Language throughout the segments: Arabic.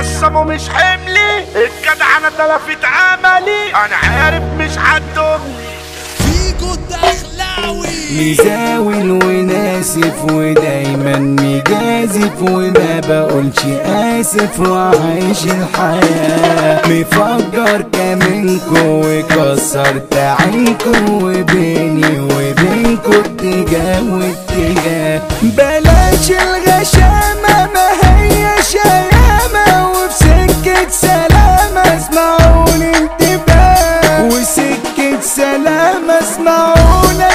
خصمه مش حملي، الجدع انا تلفت عملي، انا عارف مش هتدوملي. فيجو الدخلاوي مزاول وناسف ودايما مجازف وما بقولش اسف وعايش الحياة مفجر كمنكو وكسرت عينكو وبيني وبينكو اتجاه واتجاه. بلاش الغشامة ما هي شيامة وفي سكة سلامة اسمعوني انتباه وسكة سلامة اسمعونا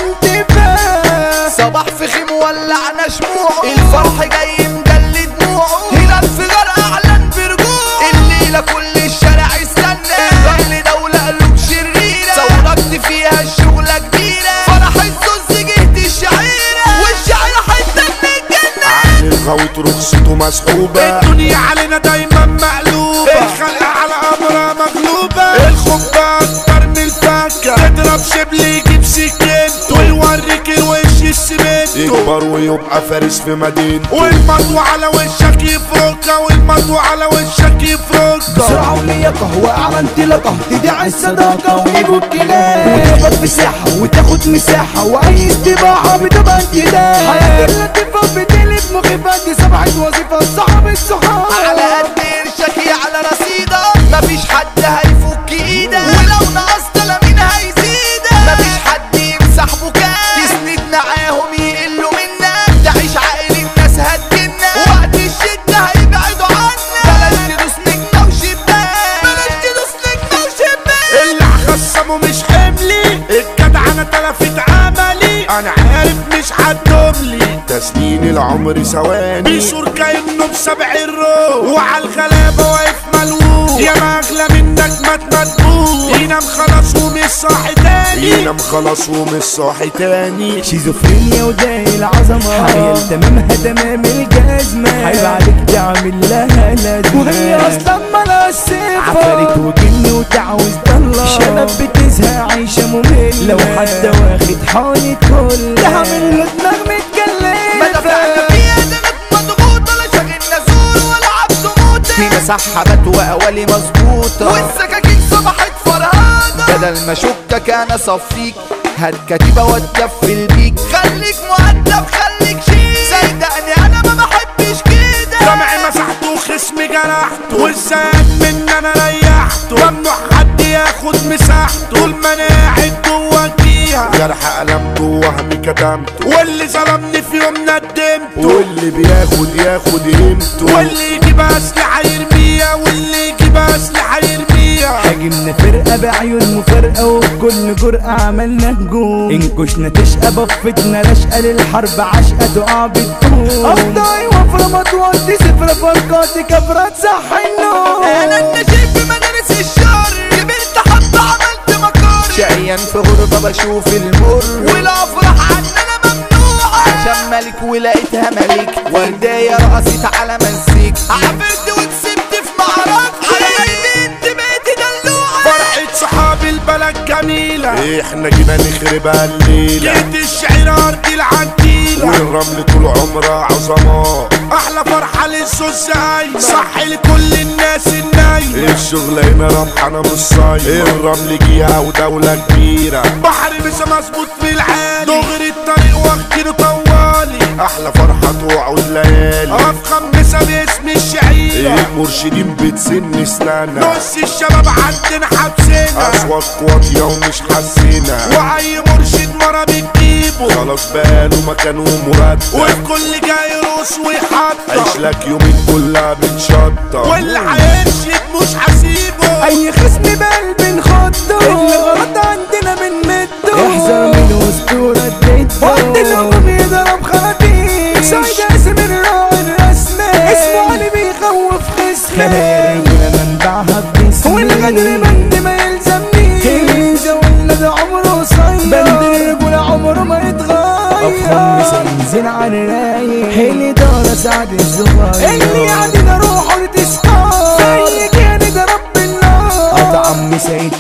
انتباه. صباح فخم ولعنا شموعه الفرح جاي مدلي دموعه هنا الفجر اعلن برجوعه الليلة كل الشارع يستنى الرمل دولة قلوب شريرة ثورت فيها الشغلة كبيرة فرح الزوز جهد الشعيرة والشعيرة حتى من الجنة عقل الغويط رخصته مسحوبة الدنيا علينا دايما مقلوبة الخلق على امرها مغلوبة الخبة اكتر من الفكة تضرب شبل يجيب سكينته ويوريك الوش السمنت يكبر ويبقى فارس في مدينته والمطوة على وشك يفركها والمطوة على وشك يفركها. بسرعة ولياقة وأعلى انطلاقة تدعي الصداقة ويجوا الكلام وتقبض في ساحة وتاخد مساحة وأي استباحة بتبقى انتداح. حياة اللطيفة بتقلب مخيفة دي سبعة وظيفة صعب الصحاب على قد قرشك على رصيدك مفيش حد هيفك ايدك ولو نقصت لا مين هيزيدك مفيش حد يمسح بكاك تسند معاهم يقلوا منك تعيش عقل الناس هتجنك وقت الشدة هيبعدوا عنك بلاش تدوس نجمة وشباك بلاش تدوس نجمة وشباك اللي هخصمه مش حملي الجدع انا تلفت عملي انا عارف مش هتدوملي تسنين العمر ثواني بيشور كأنه بسبع الروح وعلى الغلابة واقف ملوك يا ما اغلى منك ما تمدبوك ينام خلاص ومش صاحي تاني ينام خلاص ومش صاحي تاني. شيزوفرينيا وده العظمة حيال تمامها تمام الجزمة عيب عليك تعمل لها لازمة وهي اصلا مالهاش صفة عفاريت وجن وتعوز ضلة شباب بتزهق عايشة مملة لو حد واخد حالة كل ده عامل له دماغ متكلفة ما دفعنا فيها دمك مضغوطة لا شاغلنا زور ولا عبد موتة في مسحبات وأوالي مظبوطة والسكاكين صبحت فرهانة بدل ما شكك أنا صفيك هات كتيبة واتكفل بيك خليك مؤدب خليك شيك صدقني أنا ما بحبش كده سمعي مسحته وخصمي جرحته والزاد من أنا ريحته ممنوع حد ياخد مساحته طول ما أنا قاعد جوا فيها جرح ألمته وهمي كتمته واللي ظلمني في يوم ندمته واللي بياخد ياخد قيمته واللي يجيب أسلحة يرميها واللي يجيب أسلحة يرميها. هاجمنا فرقة بعيون مفارقة وبكل جرأة عملنا هجوم انكشنا تشقى بفتنا رشقة للحرب عشقة تقع بالطول أفضاي وفرمت ودي صفر فرقاتي كفرات صح النوم أنا النشيب في مدارس الشر كبرت حتى عملت مكار شقيان في غربة بشوف المر والأفراح عننا ممنوعة عشان ملك ولقيتها ملك وردية رقصت على مزيك عبرت وكسبت في معركة على البنت بقيت دلوعة فرحة صحاب البلد جميلة احنا جينا نخربها الليلة جيت الشعر أرض العديلة والرمل طول عمرها عظماء أحلى فرحة للسوس هايمة صح لكل الناس النايمة الشغل هنا ربحانة مش صايمة الرمل جيها ودولة كبيرة بحر بس مظبوط في العالي دغري الطريق واخدينه طوالي أحلى فرحة توعد ليالي أفخم مسا باسم الشعيرة المرشدين بتسن سنانا نص الشباب عندنا حبسنا أصوات واطية ومش حاسينا وأي مرشد مرة بتجيبه خلاص بقاله مكانه مرتب والكل جاي يرقص ويحطط عيش لك يومين كلها بتشطط واللي هيرشد مش هسيبه أي خصم بقلب نخضه اللي غلط عندنا بنمده احذر من أسطورة اديته وقت الهجوم يضرب خطير سعيد قاسم الراعي الرسمي اسمه علي بيخوف خصمي خير منبعها بجسمي والغدر بند ما يلزمنيش كنيزة ولد عمره قصير بند الرجولة عمره ما يتغير أفخم مسنزل على الرايق حيلي دارة سعد الصغير اللي يعدينا روحه لتسقط زي كان ده رب النار قطع عمي سيد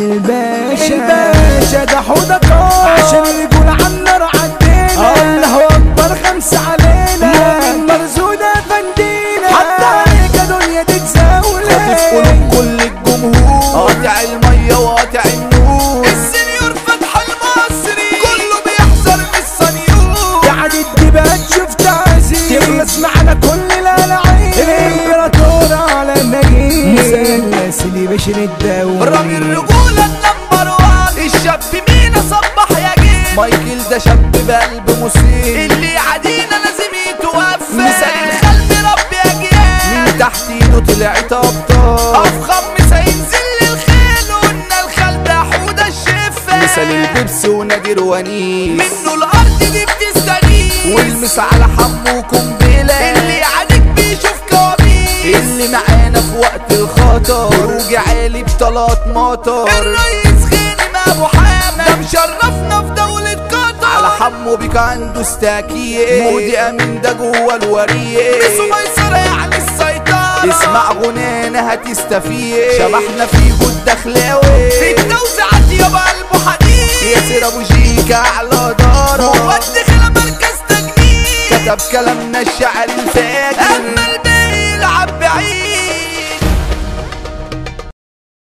الباشا الباشا ده حوضة عشان الرجولة على النار عدينا الله أكبر خمسة علينا مرزودة فندينا حتى عليك دنيا تتساوي وفي قلوب كل الجمهور قاطع المية وقاطع النور السنيور فتح المصري كله بيحذر من الصنيور قاعد الدبات شفت عزيز تخلص معنا كل الالعاب الامبراطور على النجيب مثلث اللي بشر الدولة رامي الرجولة النمبر وان الشاب مينا صبح يا جيل مايكل ده شاب بقلب مسير اللي عادينا لازم يتوفى مثال الخلق ربي اجيال من تحت ايده طلعت ابطال افخم مثال ينزل للخيل قلنا الخال ده حوده الشفا مثال البيبسي ونادي روانيس منه الارض دي بتستغيث والمس على حمو قنبله اللي يعاديك بيشوف كوابيس اللي معانا في وقت الخطر خروج عالي بطلات مطر الرئيس غانم ابو حامد ده مشرفنا في دولة قطر على حمو بيك عنده استاكيه مودي امين ده جوه الوريه ميسو ميسر يعني السيطرة اسمع غنانا هتستفيد شبحنا في جود دخلاوي في التوزيعات يابا قلبه حديد ياسر ابو جيكا على داره ودخل مركز تجنيد كتب كلامنا الشعر الفاجر اما الباقي يلعب بعيد